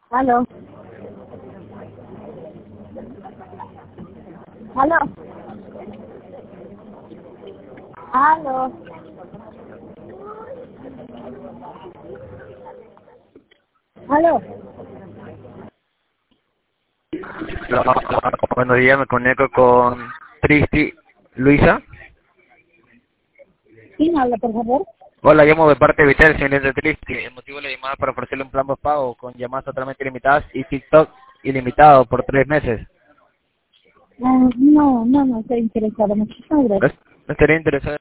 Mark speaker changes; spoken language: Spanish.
Speaker 1: Aló. Aló. Aló. Aló.
Speaker 2: Hola, buenos días, me conecto con Tristi Luisa.
Speaker 1: ¿Quién habla, por favor?
Speaker 2: Hola, llamo de parte de Vitel, señor de Tristi. El motivo de la llamada es para ofrecerle un plan de pago con llamadas totalmente ilimitadas y TikTok ilimitado por 3 meses.
Speaker 1: No estoy interesada. Muchísimas
Speaker 2: ¿No
Speaker 1: gracias.
Speaker 2: estaría interesado?